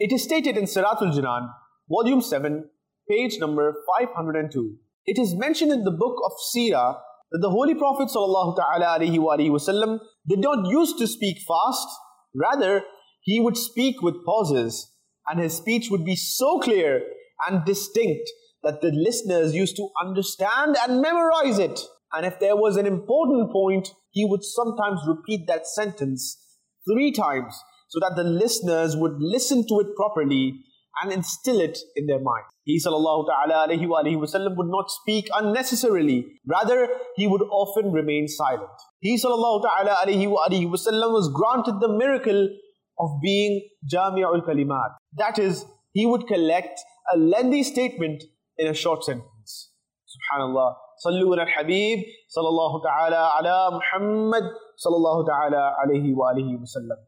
It is stated in Siratul Jinan, volume 7, page number 502. It is mentioned in the book of Seerah that the Holy Prophet ﷺ did not used to speak fast, rather he would speak with pauses, and his speech would be so clear and distinct that the listeners used to understand and memorize it. And if there was an important point, he would sometimes repeat that sentence 3 times so that the listeners would listen to it properly and instill it in their mind. He ﷺ would not speak unnecessarily. Rather, he would often remain silent. He ﷺ was granted the miracle of being Jami'ul Kalimat. That is, he would collect a lengthy statement in a short sentence. Subhanallah. Sallu ala al-Habib, sallallahu ta'ala ala Muhammad, sallallahu ta'ala alayhi wa alihi wa sallam.